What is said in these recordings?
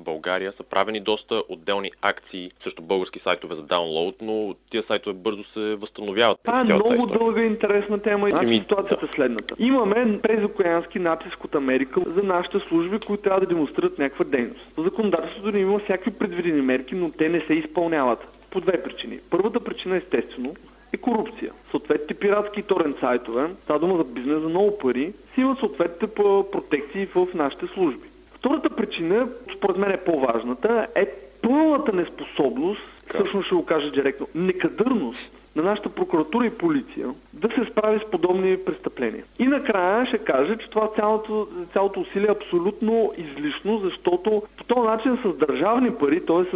България са правени доста отделни акции срещу български сайтове за даунлоуд, но тия сайтове бързо се възстановяват. Това е много дълга и интересна тема. Ситуацията е следната. Имаме презокеански натиск от Америка за нашите служби, които трябва да демонстрират някаква дейност. В законодателството ни има всякакви предвидени мерки, но те не се изпълняват. По две причини. Първата причина, естествено, е корупция. Съответните пиратски торент сайтове, става дума за бизнес за много пари, си имат съответните протекции в нашите служби. Втората причина, според мен е по-важната, е пълната неспособност, всъщност ще го кажа директно, некадърност на нашата прокуратура и полиция да се справи с подобни престъпления. И накрая ще кажа, че това цялото усилие е абсолютно излишно, защото по този начин с държавни пари, т.е.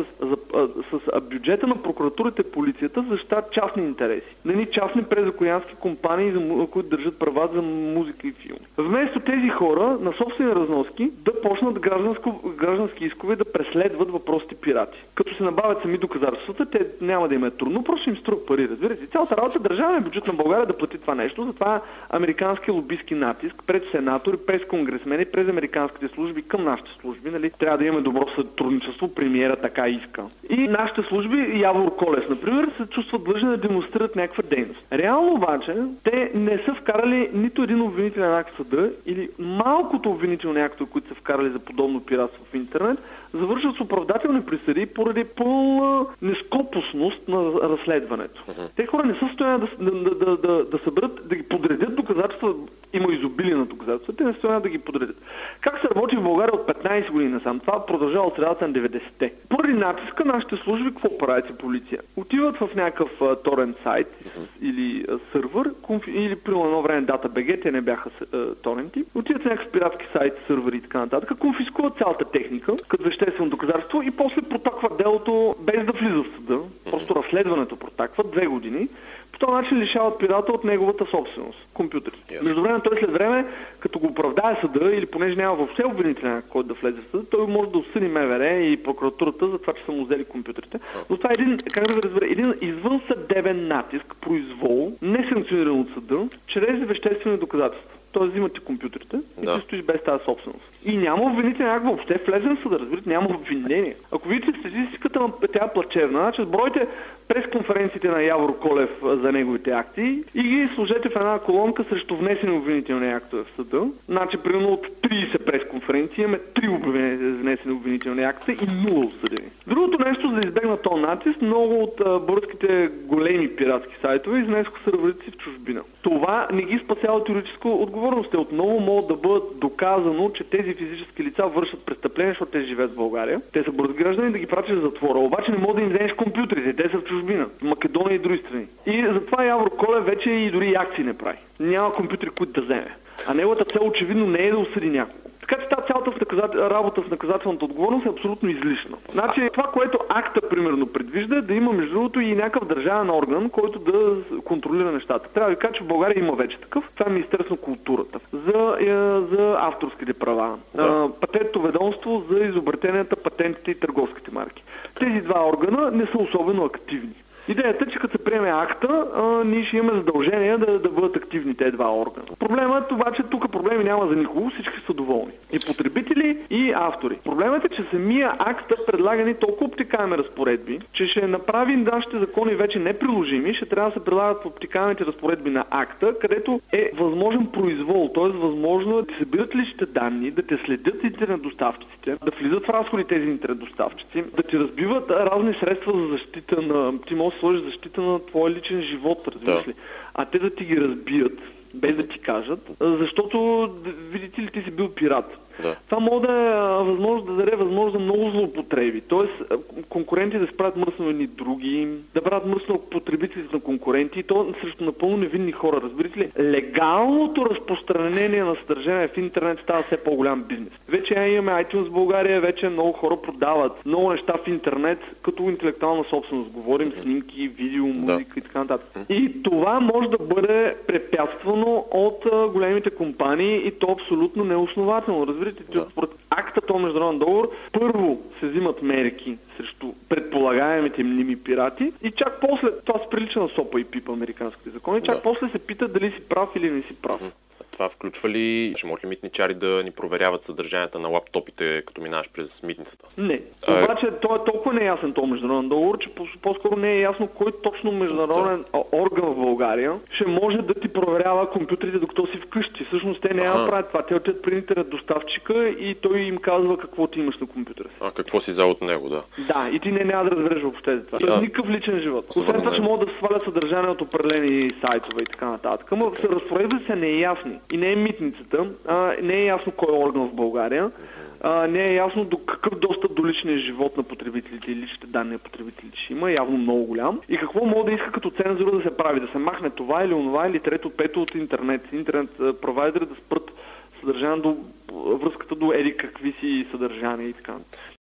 с бюджета на прокуратурата и полицията защитават частни интереси. Не частни презокеански компании, които държат права за музика и филм. Вместо тези хора на собствени разноски да почнат граждански искове да преследват въпросите пирати. Като се набавят сами доказателствата, те няма да им е трудно, просто им струва пари. Разбирате, цялата работа държавен бюджет на България да плати това нещо, затова американски лобистки натиск пред сенатори, през конгресмени, през американските служби към нашите служби, нали? Трябва да имаме добро сътрудничество, премиера така иска. И нашите служби, Явор Колев, например, се чувстват длъжни да демонстрират някаква дейност. Реално обаче, те не са вкарали нито един обвинителен акт в съда или малкото обвинителни актове, които са вкарали за подобно пиратство в интернет, завършват с оправдателни присъди поради пълна нескопосност на разследването. Те хора не са в състояние да съберат, да ги подредят доказателства, има изобилие на доказателства, те не са в състояние да ги подредят. Как се работи в България от 15 години насам? Това продължава от средата на 90-те. Поради натиска нашите служби, какво правят полиция? Отиват в някакъв торент сайт или сървър, или при едно време DataBG, те не бяха торенти, отиват в някакъв пиратски сайт, сървъри и така нататък, конфискуват цялата техника, като веществено доказателство и после протакват делото без да влиза в съда. Просто разследването протакват 2 години. По този начин лишават пирата от неговата собственост, компютрите. Междувременно той след време, като го оправдае съда или понеже няма въобще обвинителен, който да влезе в съда, той може да осъди МВР и прокуратурата за това, че са му взели компютрите. Но това е един извънсъдебен натиск, произвол, несанкциониран от съда, чрез веществени доказателства. Т.е. взимате компютрите и ти стоиш без тази собственост. И няма обвинителен акт въобще влезен в съда, разбирате, няма обвинение. Ако видите статистиката на тя плачевна, значи сбройте пресконференциите на Явор Колев за неговите акции и ги сложете в една колонка срещу внесени обвинителни актове в съда. Значи, примерно от 30 пресконференции имаме 3 внесени обвинителни актове и 0 осъдени. Другото нещо, за да избегнат този натиск, много от българските големи пиратски сайтове изнесоха сървърите си в чужбина. Това не ги спасява от юридическа отговорност. Те отново могат да бъдат доказано, че тези физически лица вършат престъпления, защото те живеят в България. Те са бързи граждани да ги пратиш в затвора. Обаче не могат да им вземеш компютрите. Те са в чужбина, в Македония и други страни. И затова Явор Колев вече и дори акции не прави. Няма компютри, които да вземе. А неговата цел очевидно не е да осъди някого. Така че тази цялата работа в наказателната отговорност е абсолютно излишна. Значи това, което акта примерно предвижда, да има между другото и някакъв държавен орган, който да контролира нещата. Трябва да ви кажа, че в България има вече такъв. Това е Министерство на културата за авторските права. Патентното ведомство за изобретенията, патентите и търговските марки. Тези два органа не са особено активни. Идеята е, че като се приеме акта, ние ще имаме задължение да бъдат активни тези два органа. Проблемът обаче, тук проблеми няма за никого, всички са доволни. И потребители, и автори. Проблемът е, че самия акт предлага ни толкова обтекаеми разпоредби, че ще направи нашите закони вече неприложими, ще трябва да се прилагат в обтекаемите разпоредби на акта, където е възможен произвол, т.е. възможно да събират личните данни, да те следят интернет доставчиците, да влизат в разходи тези интернет доставчици, да ти разбиват разни средства за защита на... Ти можеш да сложиш защита на твоя личен живот, разбираш ли? А те да ти ги разбият, без да ти кажат, защото, видите ли, ти си бил пират. Да. Това може да е възможност да даде възможност за много злоупотреби. Тоест, конкуренти да справят мръсно едни други, да правят мръсно потребителите на конкуренти, и то срещу напълно невинни хора. Разбирате ли? Легалното разпространение на съдържание в интернет става все по-голям бизнес. Вече имаме iTunes в България, вече много хора продават много неща в интернет, като интелектуална собственост. Говорим снимки, видео, музика и така нататък. И това може да бъде препятствано от големите компании и то абсолютно неоснователно. Разбирате, че според акта този международен договор първо се взимат мерки срещу предполагаемите мними пирати и чак после, това се прилича на сопа и пипа американските закони, чак после се питат дали си прав или не си прав. Това включва ли, ще могат ли митничари да ни проверяват съдържанията на лаптопите, като минаваш през митницата? Не. Обаче той е толкова неясен този международен договор, че по-скоро не е ясно кой точно международен орган в България ще може да ти проверява компютрите, докато си вкъщи. Всъщност те няма да правят това. Те отидат при интернет доставчика и той им казва какво ти имаш на компютъра си. Какво си взел от него, да. Да, и ти няма да разбереш въобще за това. Тоест никакъв личен живот. Освен това ще могат да свалят съдържание от определени сайтове и така нататък. Но разпоредбите са неясни. И не е митницата, не е ясно кой е орган в България, не е ясно до какъв достъп до личния живот на потребителите и личните данни на потребителите ще има, явно много голям. И какво може да иска като цензура да се прави, да се махне това или онова, или трето, пето от интернет провайдери да спрат съдържание до връзката до еди какви си съдържания и така.